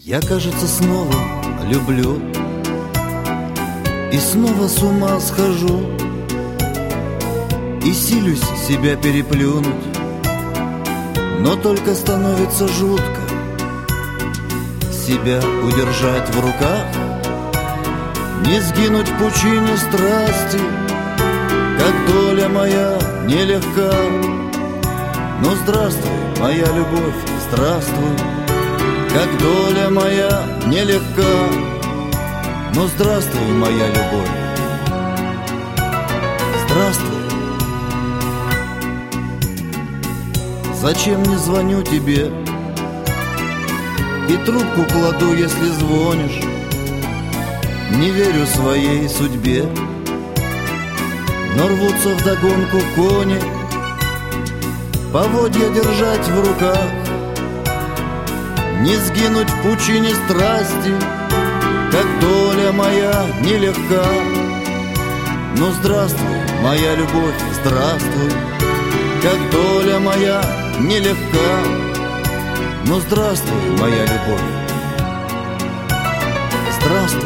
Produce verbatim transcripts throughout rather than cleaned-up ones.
Я, кажется, снова люблю и снова с ума схожу, и силюсь себя переплюнуть, но только становится жутко себя удержать в руках, не сгинуть в пучине страсти, как доля моя нелегка. Ну здравствуй, моя любовь, здравствуй, как доля моя нелегка. Ну здравствуй, моя любовь, здравствуй. Зачем не звоню тебе и трубку кладу, если звонишь? Не верю своей судьбе, но рвутся вдогонку кони, поводья держать в руках, не сгинуть в пучине страсти, как доля моя нелегка. Ну здравствуй, моя любовь, здравствуй, как доля моя нелегка. Ну здравствуй, моя любовь, здравствуй.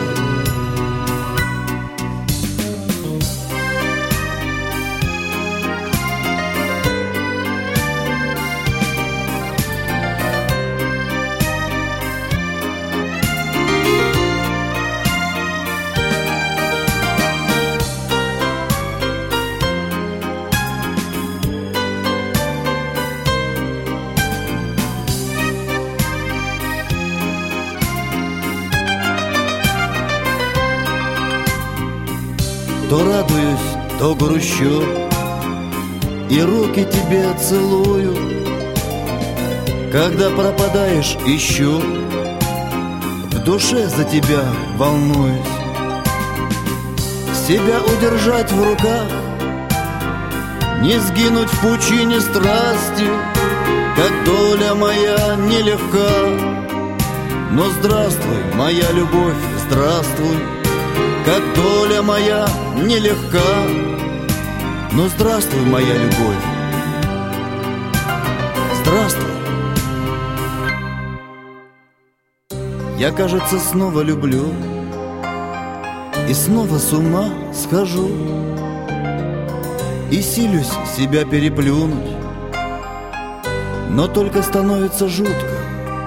То радуюсь, то грущу, и руки тебе целую. Когда пропадаешь, ищу, в душе за тебя волнуюсь. Себя удержать в руках, не сгинуть в пучине страсти, как доля моя нелегка. Но здравствуй, моя любовь, здравствуй, как доля моя нелегка. Ну здравствуй, моя любовь, здравствуй. Я, кажется, снова люблю и снова с ума схожу, и силюсь себя переплюнуть, но только становится жутко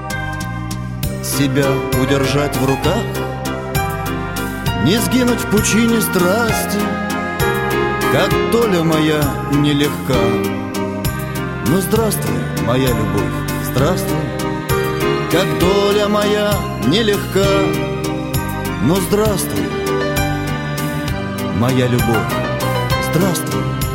себя удержать в руках, не сгинуть в пучине страсти, как доля моя нелегка. Ну здравствуй, моя любовь, здравствуй, как доля моя нелегка. Ну здравствуй, моя любовь, здравствуй.